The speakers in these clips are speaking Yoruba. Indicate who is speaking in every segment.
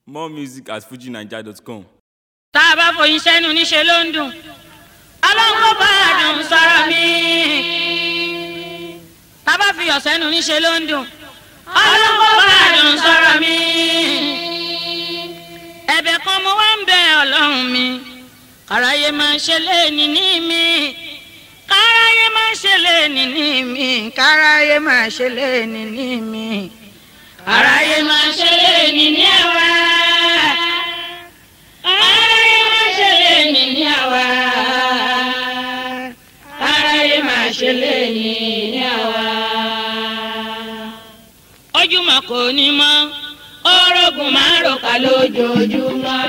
Speaker 1: More music at fujinaija.com.
Speaker 2: tá a bá foyín sẹ́nu níṣẹ́ ló ń dùn ọlọ́run kó bá a dùn sọ̀rọ̀ mi. tá a bá fi yọ̀ sẹ́nu níṣẹ́ ló ń dùn ọlọ́run kó bá a dùn sọ̀rọ̀ mi. ẹ̀bẹ̀ kan mo wá ń bẹ̀ ọlọ́run mi káráyé máa ṣe léèní ní mi káráyé máa ṣe léèní ní mi káráyé máa ṣe léèní ní mi káráyé máa ṣe léèní ní àwa. Ojúmọ́ kò ní mọ́ orogún máa ròkà lójoojúmọ́.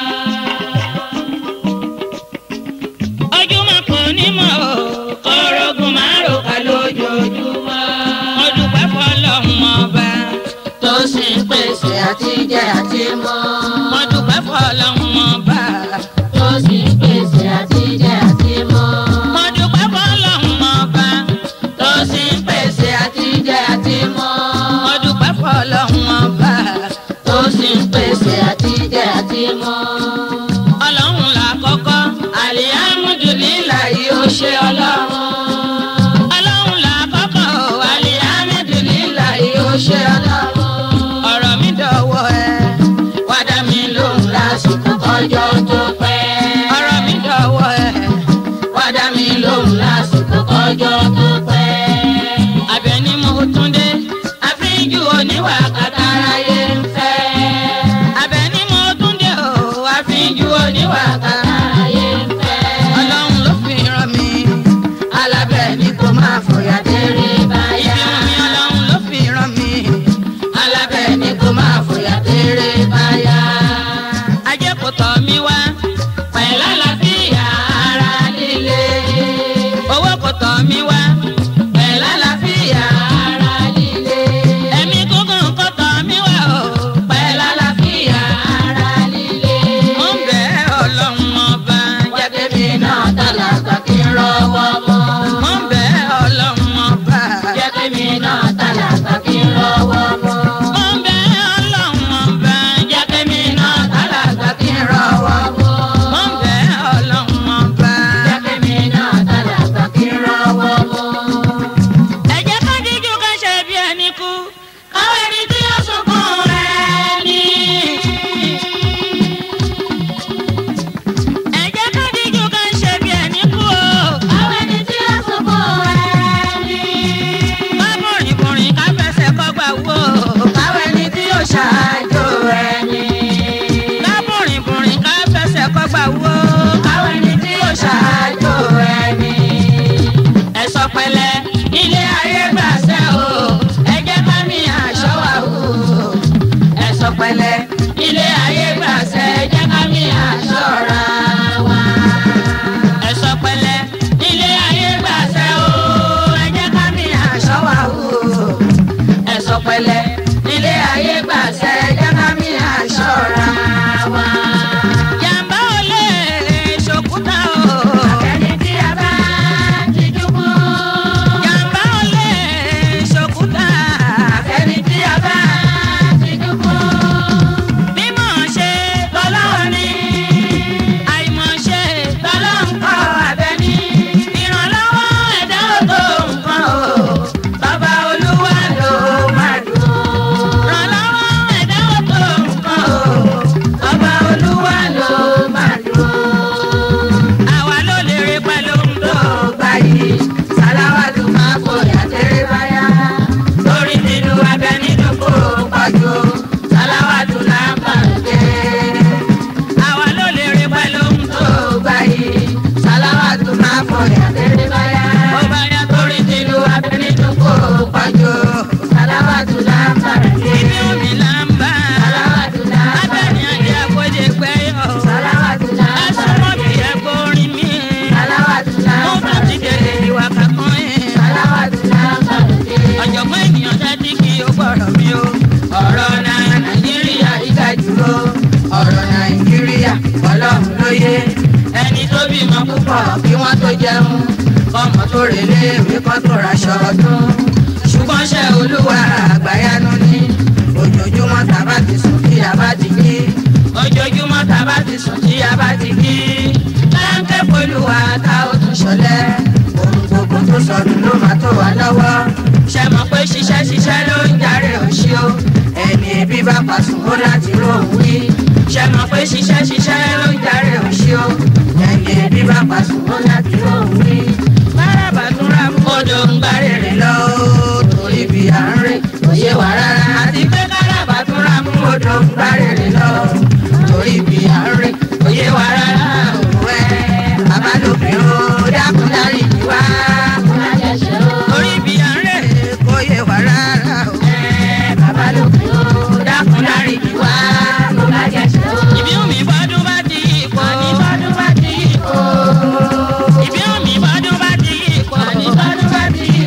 Speaker 2: Ojúmọ́ kò ní mọ́ orogún máa ròkà lójoojúmọ́. Mo dúpẹ́ f'Ọlọ́run ọba tó sì ń pèsè àtijẹ àti mọ́. Mo dúpẹ́ f'Ọlọ́run ọba tó sì ń pèsè àtijẹ àti mọ́. Mo dúpẹ́ f'Ọlọ́run ọba tó sì ń pèsè àtijẹ àti mọ́. Mo dúpẹ́ f'Ọlọ́run ọba tó sì ń pèsè àtijẹ àti mọ́. Ọlọ́run làkọ́kọ́ alihamudulilayi ó ṣe Ọlọ́run. Ọlọ́run làkọ́kọ́ alihamudulilayi ó ṣe Ọlọ́run. Ọ̀rọ̀ mi dọ̀wọ́ ẹ wá dá mi lóhùn lásìkò kọjọ́ tó pẹ́. Ọ̀rọ̀ mi dọ̀wọ́ ẹ wá dá mi lóhùn lásìkò kọjọ́ tó pẹ́. Àbẹ̀ní mo tún dé àfíjú oníwà kàkàráyé ń fẹ́. Àbẹ̀ní mo tún dé o àfíjú oníwà kàkàráyé ń fẹ́. Ọlọ́run ló fi rán mi alábẹ̀ní kó máa fòyà déré báyà. Ìbí mi Ọlọ́run ló fi rán mi alábẹ̀ní kó máa fòyà déré báyà. Ajé kò tọ̀ mí wá pẹ̀lú àlàáfíà ara líle. Owó kò tọ̀ mí wá pẹ̀lú àlàáfíà ara líle. Ẹ̀mí gúngùn kò tọ̀ mí wá o pẹ̀lú àlàáfíà ara líle. Mo ń bẹ̀ Ọlọ́run ọba jẹ́ kémi náà tálákà kí n rọ́wọ́ mọ́. Mo ń bẹ̀ Ọlọ́run ọba jẹ́ kémi náà tálákà kí n rọ́wọ́ mọ́. Mo ń bẹ̀ Ọlọ́run ọba jẹ́ kémi náà tálákà kí n rọ́wọ́ mọ́. Mo ń bẹ̀ Ọlọ́run ọba jẹ́ kémi náà tálákà kí n rọ́wọ́ mọ́. Ẹ jẹ́ ká díjú ká ṣe bí ẹni kú káwé ní tí ó sunkún rẹ̀ ní. Ẹ jẹ́ ká díjú ká ṣe bí ẹni kú o káwé ní tí ó sunkún rẹ̀ ní. Ká bùrìbùrì ká fẹsẹ̀ kọ́gbà wò káwé ní tí ó ṣáájú rẹ̀ ní. Ká bùrìbùrì ká fẹsẹ̀ kọ́gbà wò káwé ní tí ó ṣáájú rẹ̀ ní. Ẹ sọ pẹ̀lẹ́ ilé ayé gbàṣẹ o ẹ jẹ́ ká mi aṣọ wa o. Ẹ sọ pẹ̀lẹ́ ilé ayé gbàṣẹ ẹ jẹ́ ká mi aṣọ ra wa. Ẹ sọ pẹ̀lẹ́ ilé ayé gbàṣẹ o ẹ jẹ́ ká mi aṣọ wa o. Ẹ sọ pẹ̀lẹ́ ilé ayé gbàṣẹ ẹ jẹ́ ká mi aṣọ ra wa. Jàmbá ò lè ṣòkúta o. Àbẹ̀ní tí a bá ti dúkú. Jàmbá ò lè ṣòkúta. Àbẹ̀ní tí a bá ti dúkú. Mímọ̀ ṣe tọ́lọ́run ni. Àìmọ̀ ṣe tọ́lọ́run kọ́ Àbẹ̀ní. Ìrànlọ́wọ́ ẹ̀dá ò tó nǹkan o. Bàbá Olúwa ló máa dùn. Ìrànlọ́wọ́ ẹ̀dá ò tó nǹkan o. Bàbá Olúwa ló máa dùn. Àwa ló lè rí pẹ̀lú ohun tó gbà yìí. Sàláwàtú máa fòyà tẹ́rẹ́ báyà. Lórí nínú Àbẹ̀ní dúkú pọ̀jù. Sàláwàtú là ń bàjẹ́. Àwa ló lè rí pẹ̀lú ohun tó gbà yìí. Sàláwàtú máa fòyà tẹ́rẹ́ báyà. Ó bá yá torí nínú Àbẹ̀ní dúkú pọ̀jù. Sàláwàtú là ń bàjẹ́. Ibi omi là ń bá. Sàláwàtú là ń bàjẹ́. Àbẹ̀ní ajé àkójẹ gbẹ́yọ̀. Sàláwàtú là ń bàjẹ́. Ẹ̀sùn mọ́ bí ẹ̀kọ́ orin mi. Sàláwàtú là ń bàjẹ́. Mo tún ti délé ìwà kankan yẹn. Sàláwàtú là ń bàjẹ́. Ọ̀jọ̀gbọ́n ènìyàn tẹ́tí kí o gbọ́dọ̀ mi o. Ọ̀rọ̀ Nàìjíríà ìgbà jùlọ. Ọ̀rọ̀ Nàìjíríà Ọlọ́run ló yé. Ẹni tó bímọ púpọ̀ kí wọ́n tó jẹun. Kọ́mọ tó relé ìwé kọ́ tó raṣọ ọdún. Ṣùgbọ́n ṣe Olúwa àgbáyanu ní. Ojoojúmọ́ tàbá ti sùn kí a bá ti jí. ti sùn tí a bá ti kí láńkẹ́ polúwa ká ó tún ṣọlẹ̀ ohun gbogbo tó sọdún ló máa tó wà lọ́wọ́ ṣe mọ̀ pé ṣiṣẹ́ ló ń jàre òṣì o ẹni ebi bá pàṣùn ó láti róhùn wí ṣe mọ̀ pé ṣiṣẹ́ ló ń jàre òṣì o ẹni ebi bá pàṣùn ó láti róhùn wí bárabà tún ra mú odò ń gbá rèrè lọ torí bí à ń rè òye wà rárá àti pé bárabà tún ra mú odò ń gbá rèrè lọ torí bí à ń rè òye wà rárá òun ẹ bàbá lókè ó dákun dárí ìdí wá torí bí à ń rè òye wà rárá òun ẹ bàbá lókè ó dákun dárí ìdí wá ìbí omi bọ́dún bá ti pọ̀ ní bọ́dún bá ti pọ̀ ìbí omi bọ́dún bá ti pọ̀ ní bọ́dún bá ti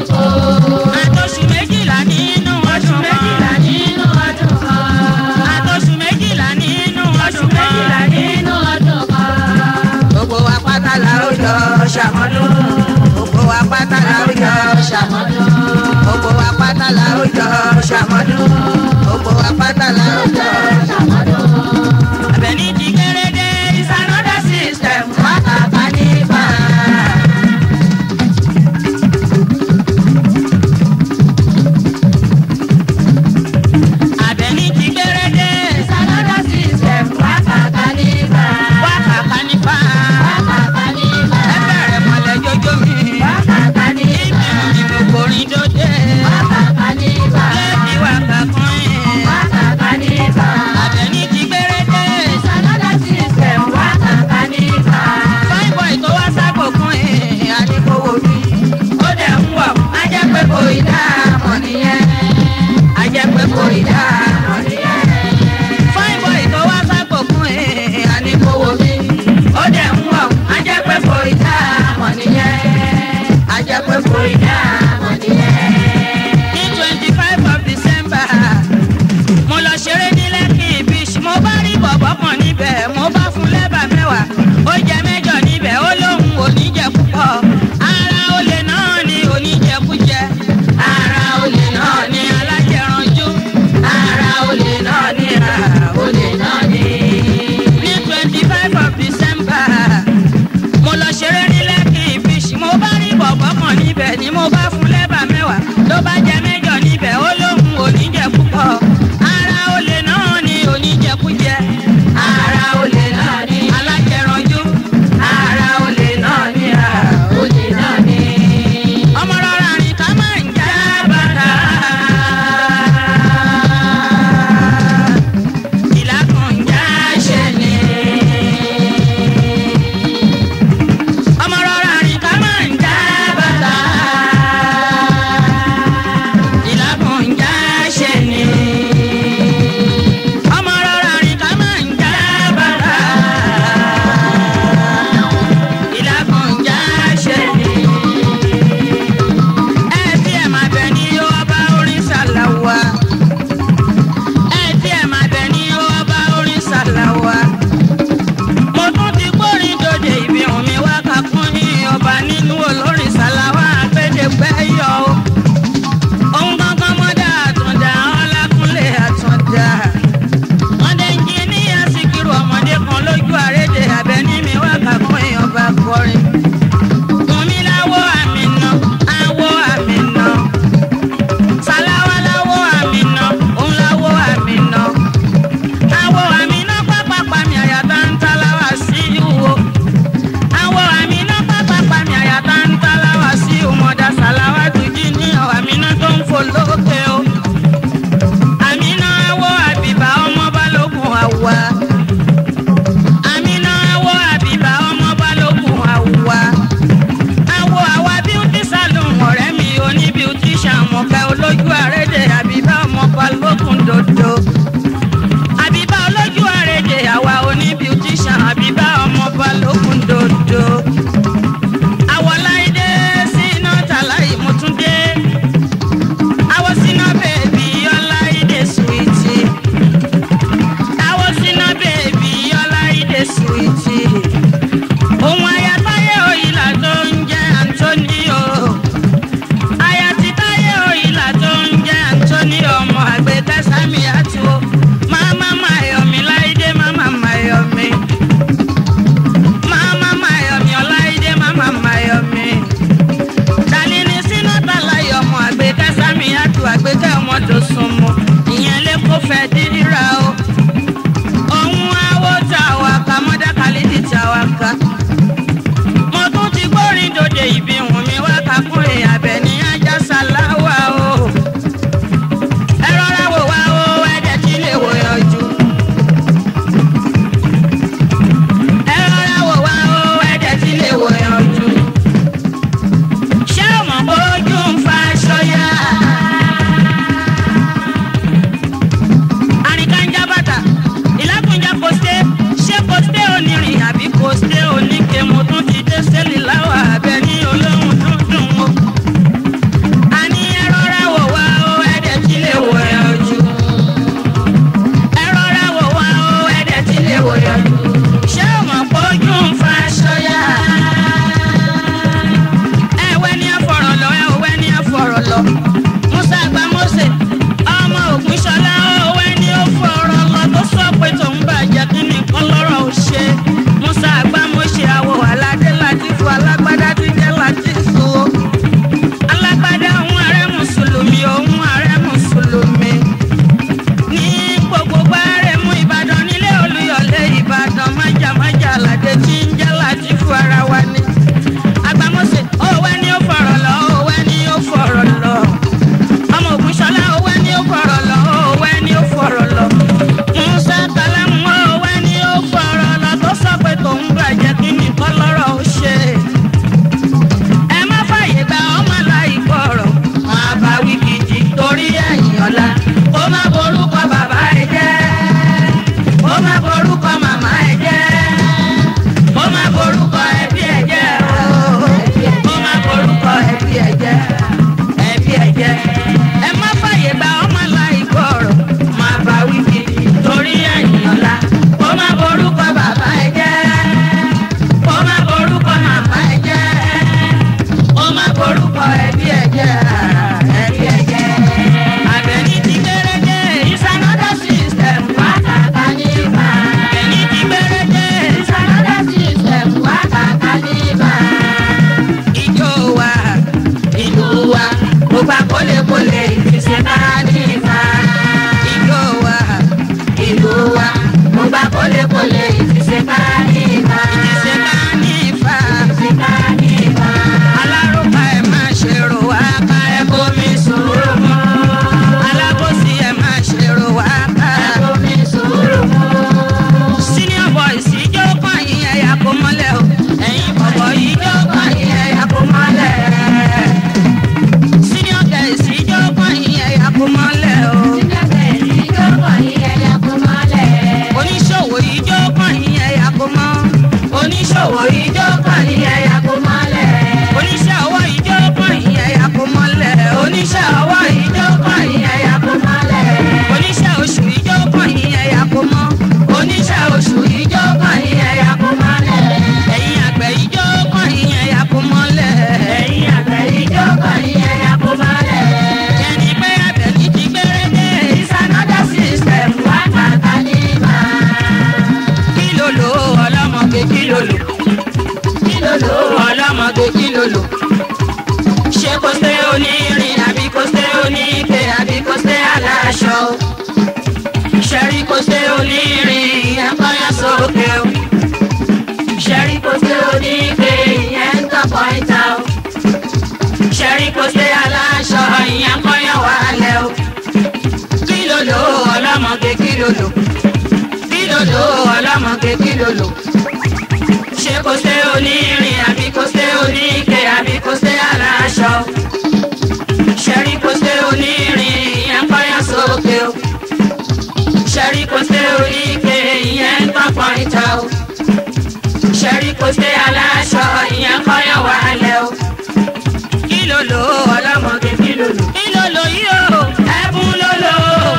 Speaker 2: lòlò. Ṣé kò ṣe onírin àbí kò ṣe oníke àbí kò ṣe aláṣọ? Ṣẹ́rí kò ṣe onírin ìyẹn kọ́yán sókè o. Ṣẹ́rí kò ṣe oníke ìyẹn ń tọ́ pọ́ìntà o. Ṣẹ́rí kò ṣe aláṣọ ìyẹn kọ́yán wálẹ̀ o. Kí ló lò ọlọ́mọge kí ló lò? Kí ló lò ọlọ́mọge kí ló lò? Ṣé kò ṣe onírin àbí kò ṣe oníke àbí kò ṣe aláṣọ? Ṣẹ́rí kò ṣe onírin ìyẹn kọ́yán sókè o. Ṣẹ́rí kò ṣe oníke ìyẹn ń tán pọ́ìntà o. Ṣẹ́rí kò ṣe aláṣọ ìyẹn kọ́yán wálẹ̀ o. Kí ló lò ọlọ́mọge kí ló lò? Kí ló lò yìí o? Ẹ̀bùn ló lò.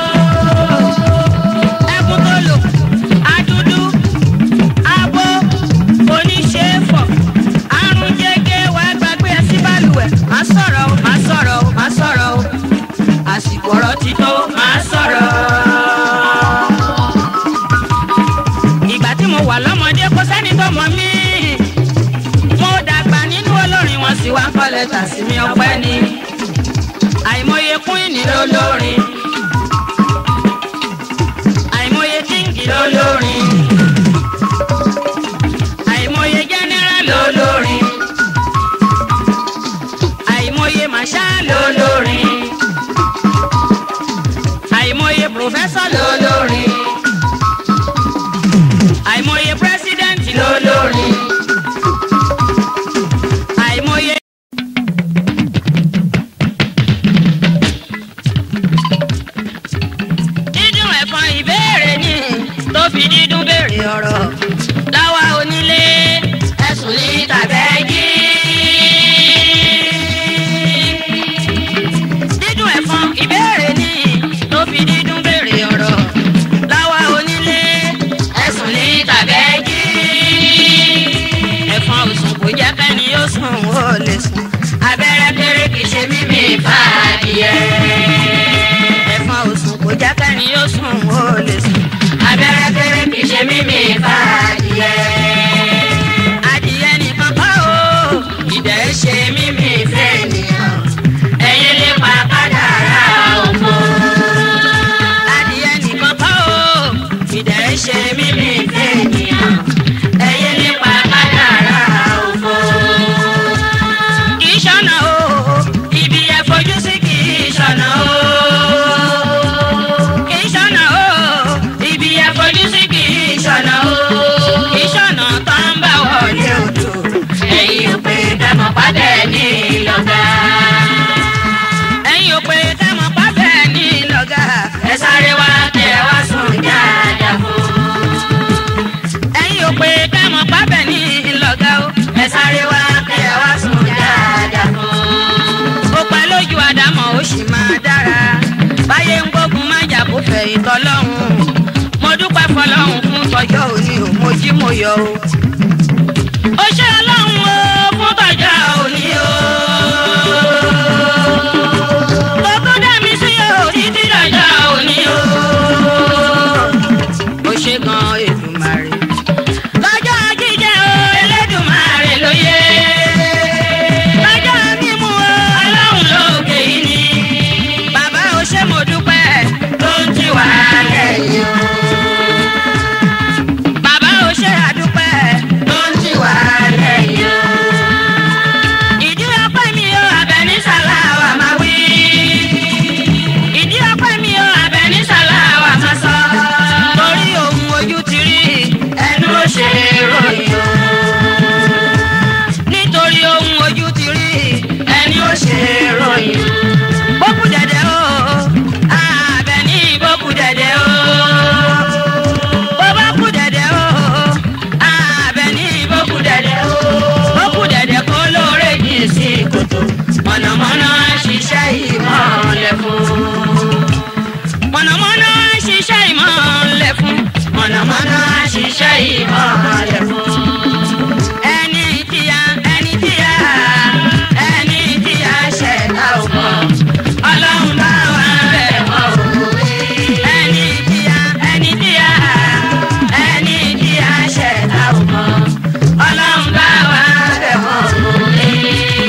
Speaker 2: Ẹ̀bùn tó lò. Adúdú, abo, oníṣẹ́fọ̀, àrùn jẹ́gẹ́ wà gbàgbé ẹ sí balùwẹ̀. Má sọ̀rọ̀ o, má sọ̀rọ̀ o, má sọ̀rọ̀ o. Àsìkò ọ̀rọ̀ ti tó, má sọ̀rọ̀. Ìgbà tí mo wà lọ́mọdé kò sẹ́ni tó mọ̀ mí. Mo dàgbà nínú olórin wọn sì wá kọ́ lẹ́tà sí mi ọpẹ́ ni. Àìmọye kúìnì lólórin. Àìmọye kíngì lólórin. Àìmọye jẹ́nẹ́rà lólórin. Àìmọye màṣá lólórin. Àìmọye pòfẹ́sọ̀ lólórin. Àìmọye pírẹ́sídẹ̀ǹtì lólórin. Àìmọye. Dídùn ẹ̀fọn ìbéèrè ni tó fi dídùn béèrè ọ̀rọ̀ láwa onílé ẹ̀sùn ní tàbẹ́jì. Dídùn ẹ̀fọn ìbéèrè ni tó fi dídùn béèrè ọ̀rọ̀ láwa onílé ẹ̀sùn ní tàbẹ́jì. Ẹ̀fọn òsùn kò jẹ́ kẹ́ni ó sùn ó lè sùn. Abẹ́rẹ́ kéré kìí ṣe mímì fàdìyẹ. Ẹ̀fọn òsùn kò jẹ́ kẹ́ni ó sùn ó lè sùn. Abẹ́rẹ́ kéré kìí ṣe mímì fàdìyẹ. Adìyẹ nìkan kọ́ o, ìdẹ̀ ṣe mímì fẹ́ ènìyàn. Ẹyin lè pa kádàrá òfò. Adìyẹ nìkan kọ́ o, ìdẹ̀ ṣe mímì fẹ́ ènìyàn. Ẹyin lè pa kádàrá òfò. Kì í ṣọ̀nà o, ibi ẹ fojú sí kì í ṣọ̀nà o. Kì í ṣọ̀nà o, ibi ẹ fojú sí kì í ṣọ̀nà o. Kì í ṣọ̀nà tó ń bá wọlé odò. Ẹ̀yin ò pé kẹ́mọ̀ pàdé ní lọ́gà. Ẹ̀yin ò pé kẹ́mọ̀ pàdé ní lọ́gà. Ẹ sáré wá tẹ̀ wá sùn dáadáa fún. Ẹ̀yin ò pé kẹ́mọ̀ pàdé ní lọ́gà o. Ẹ sáré wá tẹ̀ wá sùn dáadáa fún. Ó pẹ́ lójú àdámọ̀ ó sì máa dára. Báyé ń gbógun má jà kó fẹ̀yìn tọ́lọ́hún. Mo dúpẹ́ fọlọ́hún fún tọjọ́ òní o, mo jí mo yọ̀ o. Ó ṣe ọlọ́run o fún tọjọ́ òní o. Gbogbo dá mi sí o títí dọjọ́ òní o. Ó ṣe gan Èdùmàrè. Lọ́jọ́ jíjẹ o Elédùmarè lóye. Lọ́jọ́ mímu o Ọlọ́run lókè yìí ni. Bàbá o ṣé mo dúpẹ́ tó ń jí wá lẹ́yìn o. Bàbá o ṣé àdúpẹ́ tó ń jí wá lẹ́yìn o. Ìdí ọpẹ́ mi o Àbẹ̀ní Sàláwà máa wí. Ìdí ọpẹ́ mi o Àbẹ̀ní Sàláwà máa sọ. Torí ohun ojú ti rí ẹnu ó ṣe ròyìn o. Nítorí ohun ojú ti rí ẹni ó ṣe ròyìn o. Bókù dẹ̀dẹ̀ o, Àbẹ̀ní bókù dẹ̀dẹ̀ o. Bókù dẹ̀dẹ̀ o, Àbẹ̀ní bókù dẹ̀dẹ̀ o. Bókù dẹ̀dẹ̀ kó lóore jìn sí kòtò. Mọ̀nàmọ́ná ṣiṣẹ́ ìmọ̀lẹ̀ fún. Mọ̀nàmọ́ná ṣiṣẹ́ ìmọ̀lẹ̀ fún. Mọ̀nàmọ́ná ṣiṣẹ́ ìmọ̀lẹ̀ fún. Ẹni tíya ṣẹ̀dá ò mọ̀. Ọlọ́run bá wà bẹ̀ mọ́ òwe. Ẹni tíya ṣẹ̀dá ò mọ̀. Ọlọ́run bá wà bẹ̀ mọ́ òwe.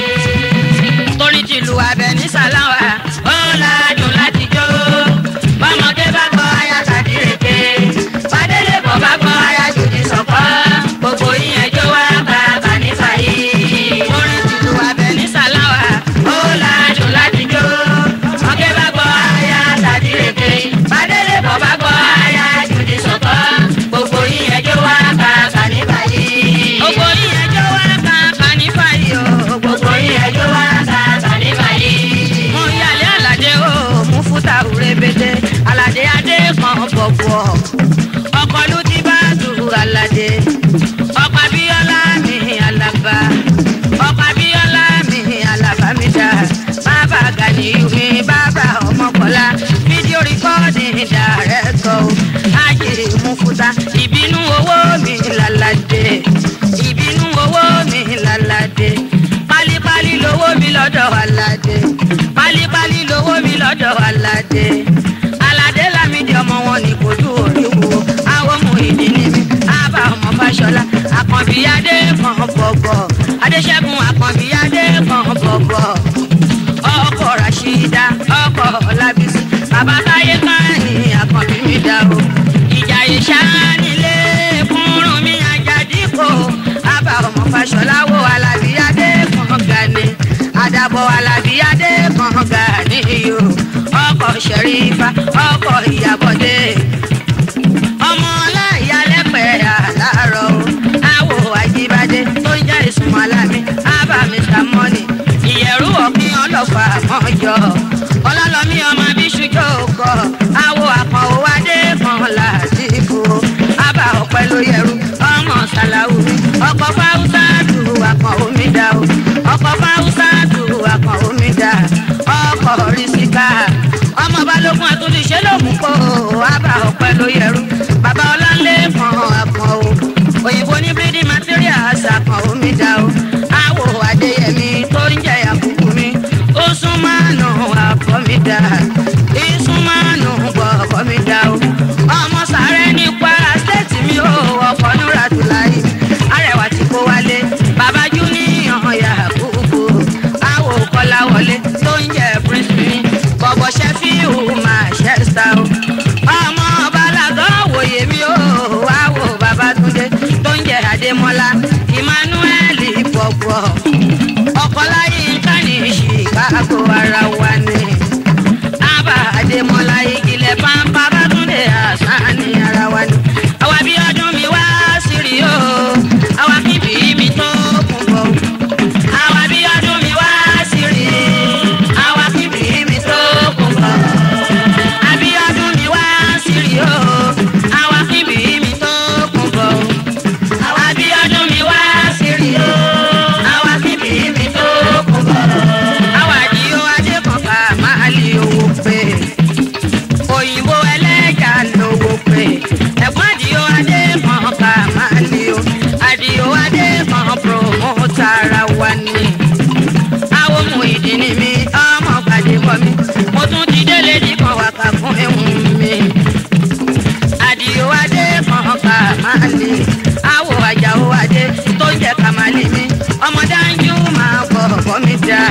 Speaker 2: lálàdé ọkọ̀ Abíọ́lá mi Àlàbá ọkọ̀ Abíọ́lá mi Àlàbá mi dá bàbá Gàníyù mi bàbá Ọmọkọ́lá fídíò rìkọ́ọ̀dì dàrẹ́tọ̀ ajé Mùfútà ìbínú owó mi lálàdé ìbínú owó mi lálàdé pálípálí lówó mi lọ́dọ̀ Aládé pálípálí lówó mi lọ́dọ̀ Aládé Aládé Lámídì ọmọ wọn ní kojú oríwo àwọn ọmọ ìdí ni mi àbá ọmọ Fáṣọlá Àkànbí adé kan bọ̀bọ̀ Adéṣẹ́gun Àkànbí adé kan bọ̀bọ̀ ọkọ̀ Ràṣídà ọkọ̀ Ọlábísí bàbá Táyé Kání Àkànbí mi dá o Ìjàyè Ṣánilé kúrún mi Àjàdíkò àbá ọmọ Fáṣọlá wo Alábí adé kan Gani Àdàbọ̀ Alábí adé kan Gani yo ọkọ̀ Ṣẹ̀rífà ọkọ̀ Ìyábọ̀dé ọmọ ọláìyálẹ́pẹ̀ àlárọ̀ àwò Àjíbádé tó ń jẹ́ Ìsúnmọ́lámi ábà Mr Money ìyẹ̀rú ọ̀kín ọlọ́fà mọ́jọ ọlọ́lọ́mí ọmọ bíṣújọ́ kọ àwò Àkànó adé kan Làtífù ábà ọ̀pẹ ló yẹrú ọmọ Sàláwùmí ọkọ̀ Fáwùsà tù Àkànó mi dá o ọkọ̀ Fáwùsà tù Àkànó mi dá ọkọ̀ Rísíkà ọmọ Balógun àtúndíṣe ló mú kó ábà ọ̀pẹ ló yẹrú bàbá Ọláńlé kan Àkànó òyìnbó ní bírídì materials Àkànó mi dá o àwò Adéyẹmí tó ń jẹ àkùkù mi ó sún mánú àkọ́ mi dá ìsún mánú gbọ̀kọ́ mi dá o ọmọ Sàrẹ́ ní Kwara state mi ó ọkọ̀ Núràtúláì Arẹwà tí kò wálé bàbá Júníọ̀ Yakubu àwò Kọ́láwọlé tó ń jẹ prince mi bọ̀bọ̀ Ṣẹ́fíù Manchester o ọmọ Balagan wòye mi ó àwò Babátúndé tó ń jẹ Adémọ́lá Emmanuel pọ̀pọ̀ ọkọláyé kání Chicago ara wa ni àbá Adémọ́lá ìgìlẹ̀ pàmpá Bátúndé àṣàní ara wa ni àwa bí ọdún mi wá sírí o àwa bíbí mi tó kún bọ̀ àwa bí ọdún mi wá sírí àwa bíbí mi tó kún bọ̀ àbí ọdún mi wá sírí o àwa bíbí mi tó kún bọ̀ àwa bí ọdún mi wá sírí o àwa bíbí mi tó kún bọ̀ àwa di o adé kan ká máa lè owó pé òyìnbó ẹlẹ́jà lówó pé ẹ̀gbọ́n àdìo adé kan ká máa lè o àdìo adé kan promote ara wa ni àwọn ohun ìdí ni mi ọmọ pàdé bọ́ mi mo tún ti délé ní kan wà ká fún ẹ̀hún mi àdìo adé kan ká máa lè àwọ̀ Àjàó adé tó ń jẹ́ Kàmálì mi ọmọ Dáńjú máa bọ̀ bọ́ mi dá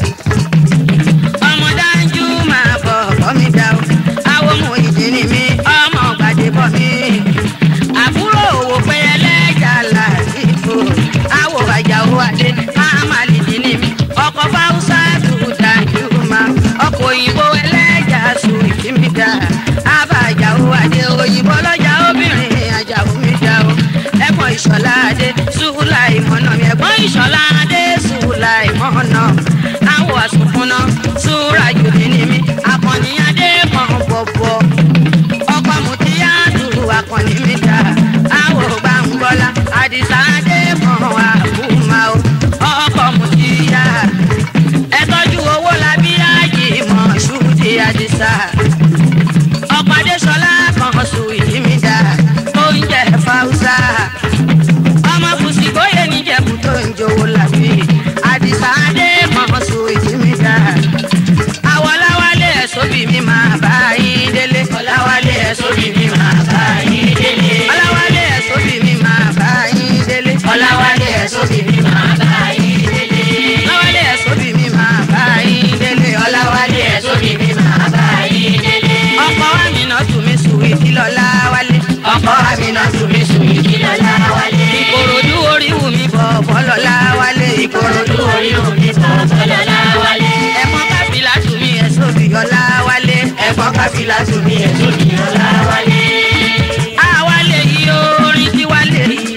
Speaker 2: ọmọ Dáńjú máa bọ̀ bọ́ mi dá o àwọn ohun ìdí ni mi ọmọ pàdé bọ́ mi àbúrò òwò pé ẹlẹ́jà Làtífù àwọ̀ Àjàó adé Kàmálì dì ní mi ọkọ̀ Fáwùsà tù Dáńjú máa ọkọ̀ òyìnbó ẹlẹ́jà Sùwìtì mi dá àbá Àjàó adé òyìnbó lọ́jà obìnrin Àjàó mi dá o ẹ̀gbọ́n Ìṣọ̀lá adé Sùláìmọ̀nà mi ẹ̀gbọ́n Ìṣọ̀lá adé Sùláìmọ̀nà àwọ̀ àsùnfúnná Súràjù dì ní mi Àkànní adé kan bọ̀bọ̀ ọkọ̀ Mùtíyàtù Àkànní mi dá àwọ̀ Gbàngbọ́lá Àdìsá adé kan àbúmá o ọkọ̀ Mùtíyà ẹ tọ́jú owó labí Àjì Mọ̀ṣúdì Àdìsá ọkọ̀ Adéṣọlá kan Sùwìtì mi dá tó ń jẹ Fáwùsà ọmọ Kùsìgbóyè níjẹ̀bú tó ń jowó làbí Àdìsá adé kan Sùwìtì mi dá àwọ̀ Ọláwálé ẹ̀sọ́bì mi máa bá yín délé Ọláwálé ẹ̀sọ́bì mi máa bá yín délé Ọláwálé ẹ̀sọ́bì mi máa bá yín délé Ọláwálé ẹ̀sọ́bì mi máa bá yín délé Ọláwálé ẹ̀sọ́bì mi máa bá yín délé Ọláwálé ẹ̀sọ́bì mi máa bá yín délé ọkọ̀ Àmínátù mi Sùwìtì l'Ọláwálé ọkọ̀ Àmínátù mi Sùwìtì l'Ọláwálé Ìkòròdú oríwù mi bọ̀bọ̀ l'Ọláwálé Ìkòròdú oríwù mi bọ̀bọ̀ l'Ọláwálé ẹ̀gbọ́n Káfílátù mi ẹ̀sọ́bì Ọláwálé ẹ̀gbọ́n Káfílátù mi ẹ̀sọ́bì Ọláwálé àwálé yìí orin tí wálé yìí.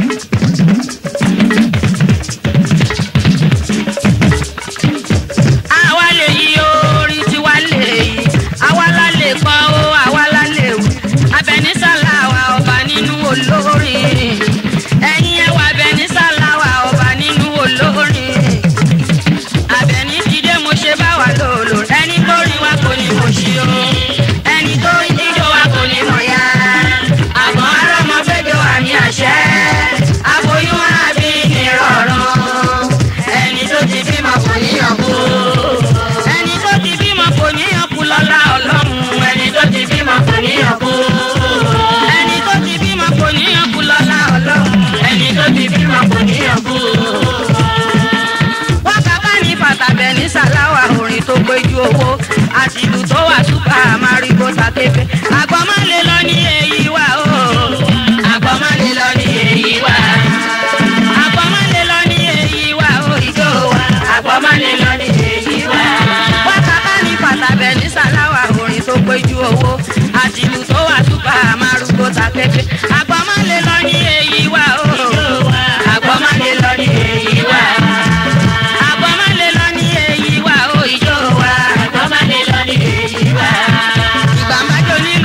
Speaker 2: àwálé yìí orin tí wálé yìí àwa lálẹ́ kọ́ ó àwa lálẹ́ wù Abẹ́nísàlá wa ọba nínú olórin bú. Wákàtá ní fàtàbẹ̀ ní sàláwà orin tó péjú owó àtìlù tó wà súpà àmàrígbó sàkéfé. Àgbọ̀n má lè lọ ní èyí wá o. Àgbọ̀n má lè lọ ní èyí wá. Àgbọ̀n má lè lọ ní èyí wá o ìjó wa. Àgbọ̀n má lè lọ ní èyí wá. Wákàtá ní fàtàbẹ̀ ní sàláwà orin tó péjú owó àtìlù tó wà súpà àmàrígbó sàkéfé. Àgbọ̀n má lè lọ ní èyí wá o. Àgbọ̀n má lè lọ ní èyí wá. Àgbọ̀n má lè lọ ní èyí wá o ìjó wa. Àgbọ̀n má lè lọ ní èyí wá. Ìgbà májò ní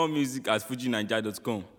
Speaker 1: More music at fujinaija.com.